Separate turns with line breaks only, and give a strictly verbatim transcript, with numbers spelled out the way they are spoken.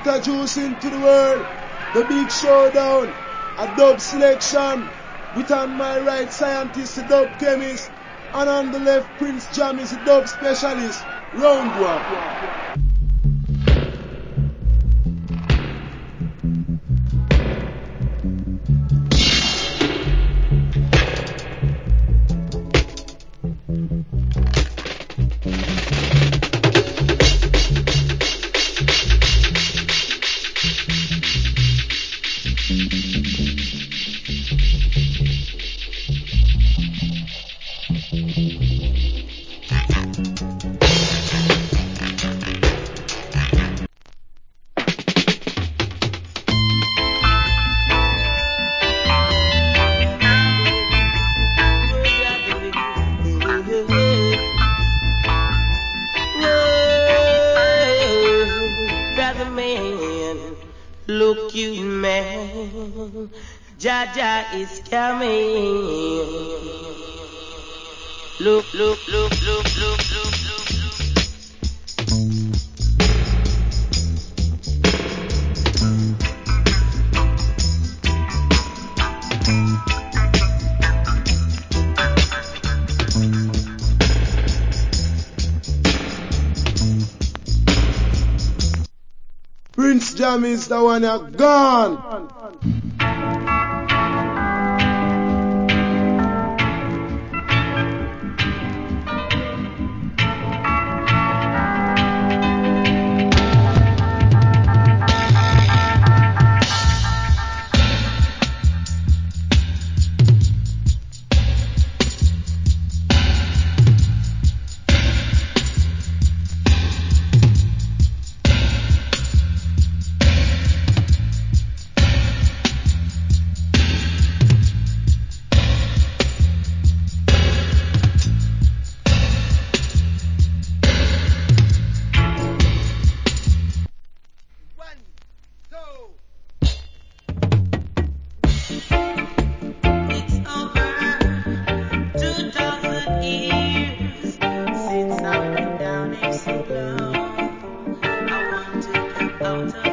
introduce into the world the big showdown, a dub selection. With on my right, scientist, the dub chemist, and on the left, Prince Jam is the dub specialist. Round one.
Look you, man, Jaja is coming. Look, look, look, look, look, look, look, look.
Prince Jam is the one that gone.
Out